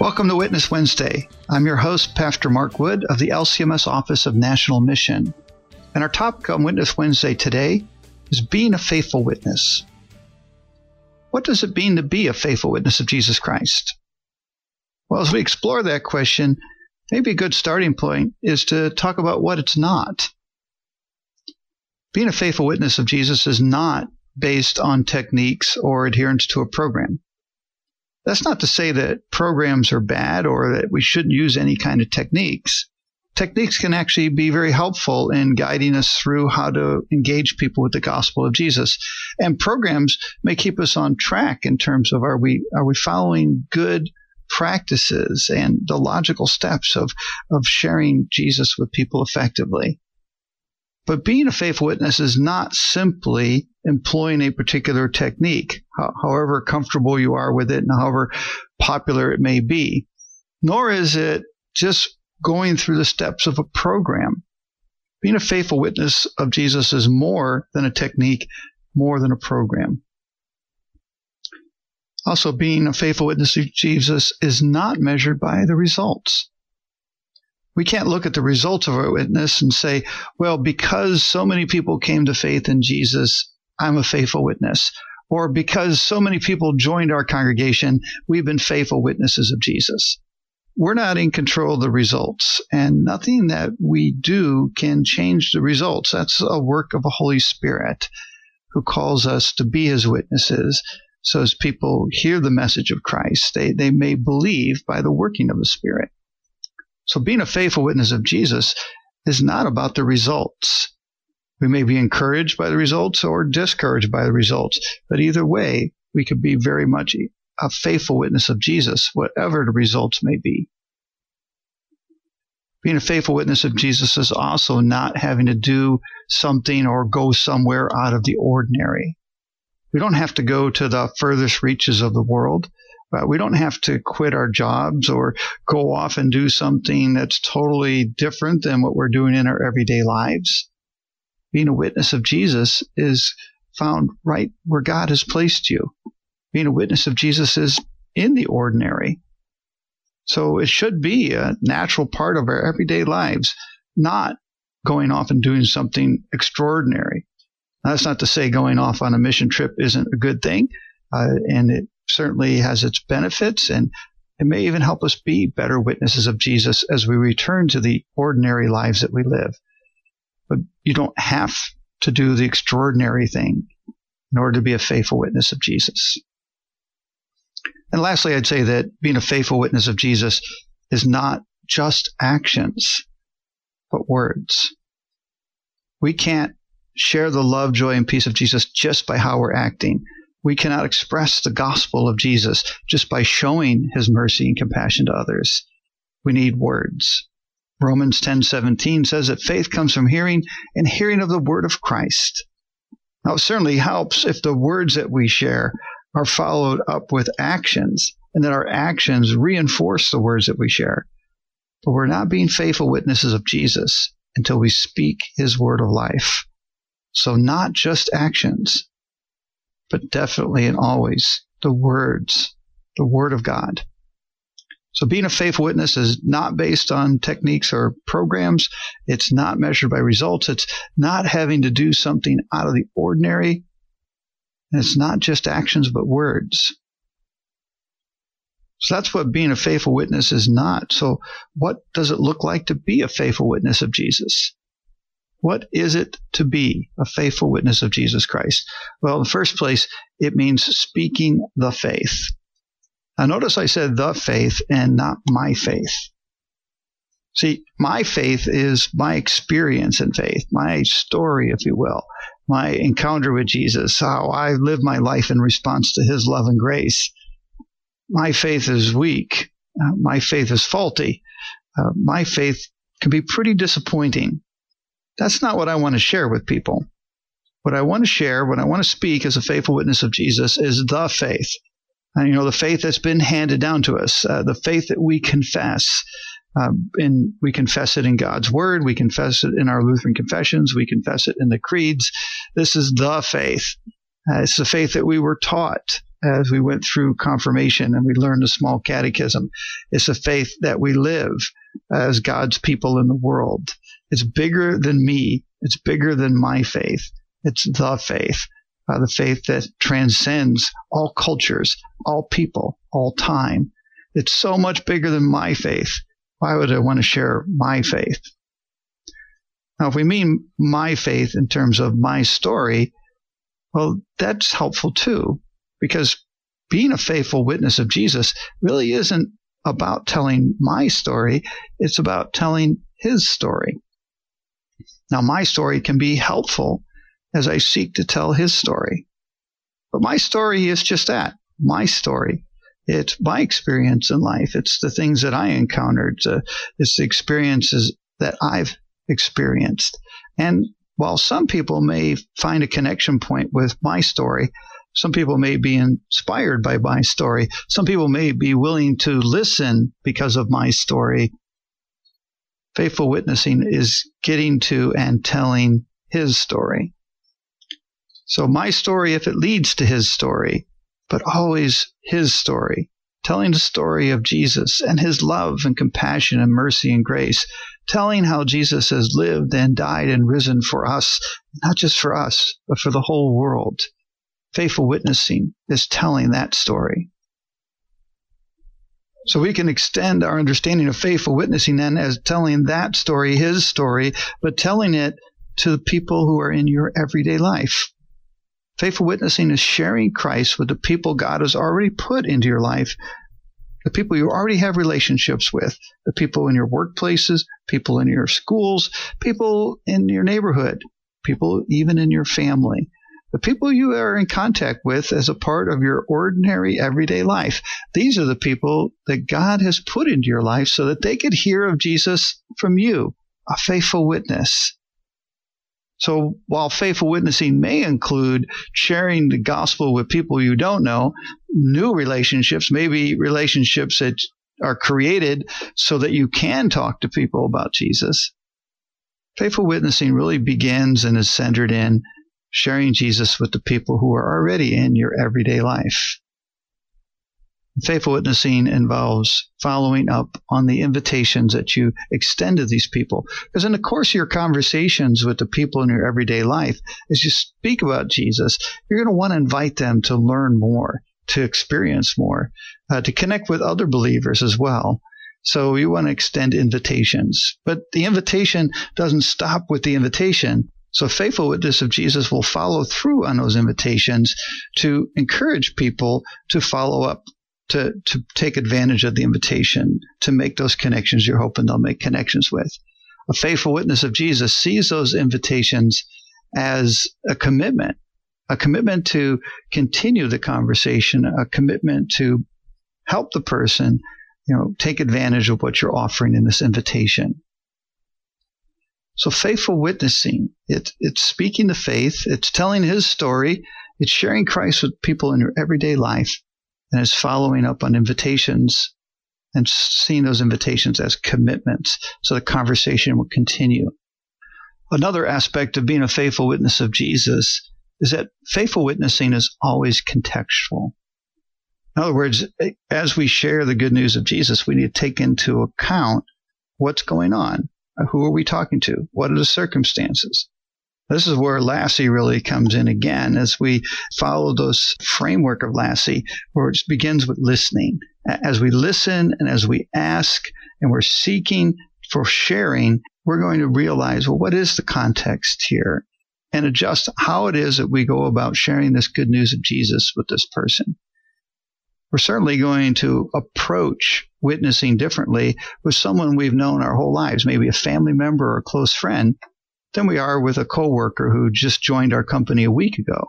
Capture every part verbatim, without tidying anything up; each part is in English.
Welcome to Witness Wednesday. I'm your host, Pastor Mark Wood of the L C M S Office of National Mission. And our topic on Witness Wednesday today is being a faithful witness. What does it mean to be a faithful witness of Jesus Christ? Well, as we explore that question, maybe a good starting point is to talk about what it's not. Being a faithful witness of Jesus is not based on techniques or adherence to a program. That's not to say that programs are bad or that we shouldn't use any kind of techniques. Techniques can actually be very helpful in guiding us through how to engage people with the gospel of Jesus. And programs may keep us on track in terms of are we are we following good practices and the logical steps of, of sharing Jesus with people effectively. But being a faithful witness is not simply employing a particular technique, however comfortable you are with it and however popular it may be, nor is it just going through the steps of a program. Being a faithful witness of Jesus is more than a technique, more than a program. Also, being a faithful witness of Jesus is not measured by the results. We can't look at the results of our witness and say, well, because so many people came to faith in Jesus, I'm a faithful witness. Or because so many people joined our congregation, we've been faithful witnesses of Jesus. We're not in control of the results, and nothing that we do can change the results. That's a work of the Holy Spirit who calls us to be his witnesses. So as people hear the message of Christ, they, they may believe by the working of the Spirit. So being a faithful witness of Jesus is not about the results. We may be encouraged by the results or discouraged by the results, but either way, we could be very much a faithful witness of Jesus, whatever the results may be. Being a faithful witness of Jesus is also not having to do something or go somewhere out of the ordinary. We don't have to go to the furthest reaches of the world. Uh, we don't have to quit our jobs or go off and do something that's totally different than what we're doing in our everyday lives. Being a witness of Jesus is found right where God has placed you. Being a witness of Jesus is in the ordinary. So it should be a natural part of our everyday lives, not going off and doing something extraordinary. Now, that's not to say going off on a mission trip isn't a good thing, uh, and it certainly has its benefits, and it may even help us be better witnesses of Jesus as we return to the ordinary lives that we live. But you don't have to do the extraordinary thing in order to be a faithful witness of Jesus. And lastly, I'd say that being a faithful witness of Jesus is not just actions, but words. We can't share the love, joy, and peace of Jesus just by how we're acting. We cannot express the gospel of Jesus just by showing his mercy and compassion to others. We need words. Romans ten seventeen says that faith comes from hearing, and hearing of the word of Christ. Now, it certainly helps if the words that we share are followed up with actions, and that our actions reinforce the words that we share. But we're not being faithful witnesses of Jesus until we speak his word of life. So not just actions, but definitely and always the words, the word of God. So being a faithful witness is not based on techniques or programs. It's not measured by results. It's not having to do something out of the ordinary. And it's not just actions, but words. So that's what being a faithful witness is not. So what does it look like to be a faithful witness of Jesus? What is it to be a faithful witness of Jesus Christ? Well, in the first place, it means speaking the faith. Now, notice I said the faith and not my faith. See, my faith is my experience in faith, my story, if you will, my encounter with Jesus, how I live my life in response to his love and grace. My faith is weak. Uh, my faith is faulty. Uh, my faith can be pretty disappointing. That's not what I want to share with people. What I want to share, what I want to speak as a faithful witness of Jesus is the faith. And, you know, the faith that's been handed down to us, uh, the faith that we confess. Um, and we confess it in God's word. We confess it in our Lutheran confessions. We confess it in the creeds. This is the faith. Uh, it's the faith that we were taught as we went through confirmation and we learned the small catechism. It's a faith that we live as God's people in the world. It's bigger than me. It's bigger than my faith. It's the faith, uh, the faith that transcends all cultures, all people, all time. It's so much bigger than my faith. Why would I want to share my faith? Now, if we mean my faith in terms of my story, well, that's helpful too, because being a faithful witness of Jesus really isn't about telling my story. It's about telling his story. Now, my story can be helpful as I seek to tell his story. But my story is just that, my story. It's my experience in life. It's the things that I encountered. Uh, it's the experiences that I've experienced. And while some people may find a connection point with my story, some people may be inspired by my story, some people may be willing to listen because of my story, faithful witnessing is getting to and telling his story. So my story, if it leads to his story, but always his story, telling the story of Jesus and his love and compassion and mercy and grace, telling how Jesus has lived and died and risen for us, not just for us, but for the whole world. Faithful witnessing is telling that story. So we can extend our understanding of faithful witnessing then as telling that story, his story, but telling it to the people who are in your everyday life. Faithful witnessing is sharing Christ with the people God has already put into your life, the people you already have relationships with, the people in your workplaces, people in your schools, people in your neighborhood, people even in your family, the people you are in contact with as a part of your ordinary everyday life. These are the people that God has put into your life so that they could hear of Jesus from you, a faithful witness. So while faithful witnessing may include sharing the gospel with people you don't know, new relationships, maybe relationships that are created so that you can talk to people about Jesus, faithful witnessing really begins and is centered in sharing Jesus with the people who are already in your everyday life. Faithful witnessing involves following up on the invitations that you extend to these people. Because in the course of your conversations with the people in your everyday life, as you speak about Jesus, you're going to want to invite them to learn more, to experience more, uh, to connect with other believers as well. So you want to extend invitations. But the invitation doesn't stop with the invitation. So faithful witness of Jesus will follow through on those invitations to encourage people to follow up, to, to take advantage of the invitation, to make those connections you're hoping they'll make connections with. A faithful witness of Jesus sees those invitations as a commitment, a commitment to continue the conversation, a commitment to help the person, you know, take advantage of what you're offering in this invitation. So faithful witnessing, it, it's speaking the faith, it's telling his story, it's sharing Christ with people in your everyday life, and it's following up on invitations and seeing those invitations as commitments so the conversation will continue. Another aspect of being a faithful witness of Jesus is that faithful witnessing is always contextual. In other words, as we share the good news of Jesus, we need to take into account what's going on. Who are we talking to? What are the circumstances? This is where Lassie really comes in again as we follow those framework of Lassie, where it begins with listening. As we listen and as we ask and we're seeking for sharing, we're going to realize, well, what is the context here? And adjust how it is that we go about sharing this good news of Jesus with this person. We're certainly going to approach witnessing differently with someone we've known our whole lives, maybe a family member or a close friend, than we are with a coworker who just joined our company a week ago.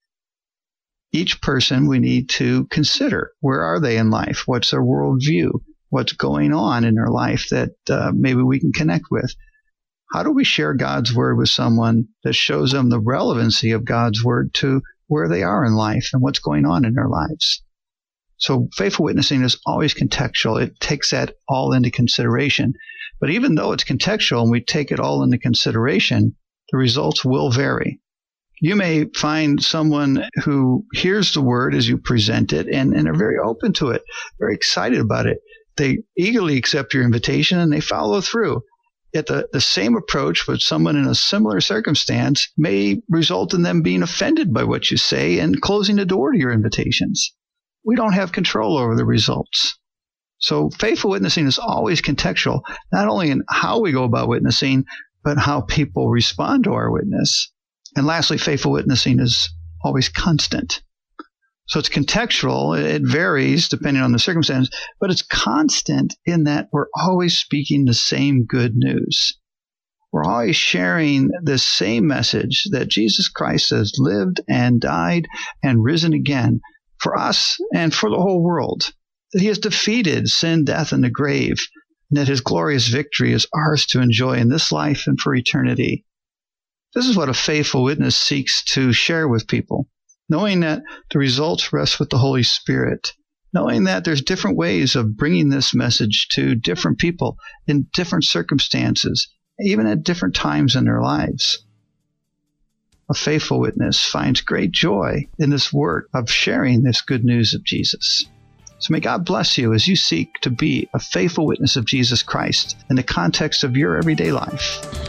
Each person we need to consider. Where are they in life? What's their worldview? What's going on in their life that uh, maybe we can connect with? How do we share God's word with someone that shows them the relevancy of God's word to where they are in life and what's going on in their lives? So faithful witnessing is always contextual. It takes that all into consideration. But even though it's contextual and we take it all into consideration, the results will vary. You may find someone who hears the word as you present it and, and are very open to it, very excited about it. They eagerly accept your invitation and they follow through. Yet the, the same approach with someone in a similar circumstance may result in them being offended by what you say and closing the door to your invitations. We don't have control over the results. So faithful witnessing is always contextual, not only in how we go about witnessing, but how people respond to our witness. And lastly, faithful witnessing is always constant. So it's contextual. It varies depending on the circumstance, but it's constant in that we're always speaking the same good news. We're always sharing the same message that Jesus Christ has lived and died and risen again for us and for the whole world, that he has defeated sin, death, and the grave, and that his glorious victory is ours to enjoy in this life and for eternity. This is what a faithful witness seeks to share with people, knowing that the results rest with the Holy Spirit, knowing that there's different ways of bringing this message to different people in different circumstances, even at different times in their lives. A faithful witness finds great joy in this work of sharing this good news of Jesus. So may God bless you as you seek to be a faithful witness of Jesus Christ in the context of your everyday life.